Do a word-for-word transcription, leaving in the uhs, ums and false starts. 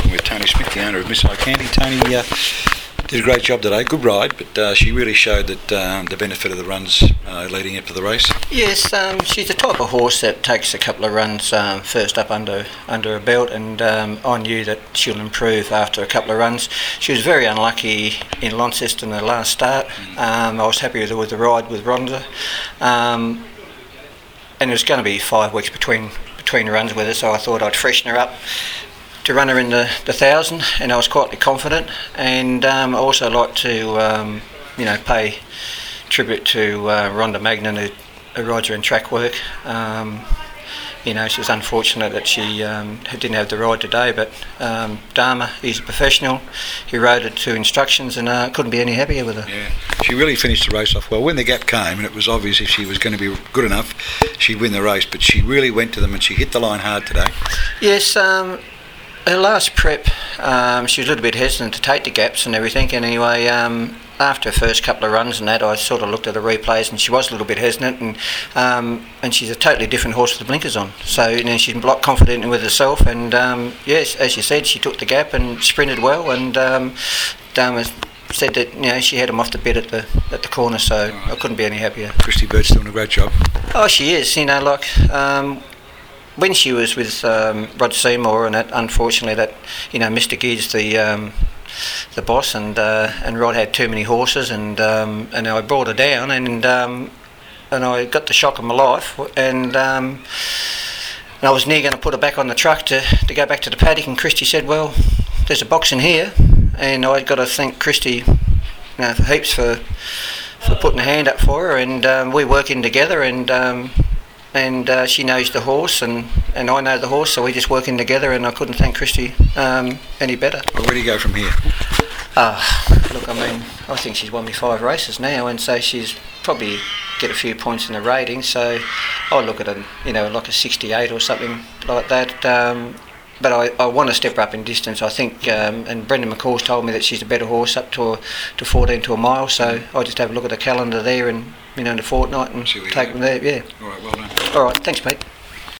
talking with Tony Smith, the owner of Miss Candy. Tony uh, did a great job today. Good ride, but uh, she really showed that um, the benefit of the runs uh, leading up to the race. Yes, um, she's the type of horse that takes a couple of runs um, first up under under her belt, and um, I knew that she'll improve after a couple of runs. She was very unlucky in Launceston in the last start. Um, I was happy with, with the ride with Rhonda, um, and it was going to be five weeks between between runs with her, so I thought I'd freshen her up to run her in the, the thousand, and I was quite confident. And um, I also like to um, you know pay tribute to uh, Rhonda Magnan, who, who rides her in track work. Um, you know, she was unfortunate that she um, didn't have the ride today, but um, Dharma, he's a professional. He rode it to instructions, and uh, couldn't be any happier with her. Yeah, she really finished the race off well. When the gap came, and it was obvious if she was going to be good enough, she'd win the race, but she really went to them and she hit the line hard today. Yes, um, her last prep, um, she was a little bit hesitant to take the gaps and everything, and anyway, um, after her first couple of runs and that, I sort of looked at the replays, and she was a little bit hesitant, and um, and she's a totally different horse with the blinkers on. So you know, she's a lot confident with herself, and um, yes, as you said, she took the gap and sprinted well, and um, Dharma said that you know she had him off the bit at the at the corner, so I couldn't be any happier. Christy Bird's doing a great job. Oh, she is. You know, like. Um, When she was with um, Rod Seymour, and that, unfortunately, that you know, Mister Giz, the um, the boss, and uh, and Rod had too many horses, and um, and I brought her down, and um, and I got the shock of my life, and um, and I was near going to put her back on the truck to, to go back to the paddock, and Christy said, "Well, there's a box in here," and I got to thank Christy, you know, for heaps for for putting a hand up for her, and um, we work in together, and. Um, And uh, she knows the horse, and, and I know the horse, so we're just working together, and I couldn't thank Christy um, any better. Well, where do you go from here? Uh, look, I mean, I think she's won me five races now, and so she's probably get a few points in the rating, so I look at it, you know, like a sixty-eight or something like that. Um, but I, I want to step her up in distance, I think, um, and Brendan McCall's told me that she's a better horse up to a, to fourteen to a mile, so I just have a look at the calendar there and, you know, in a fortnight and take them there, yeah. All right, well done. All right, thanks, mate.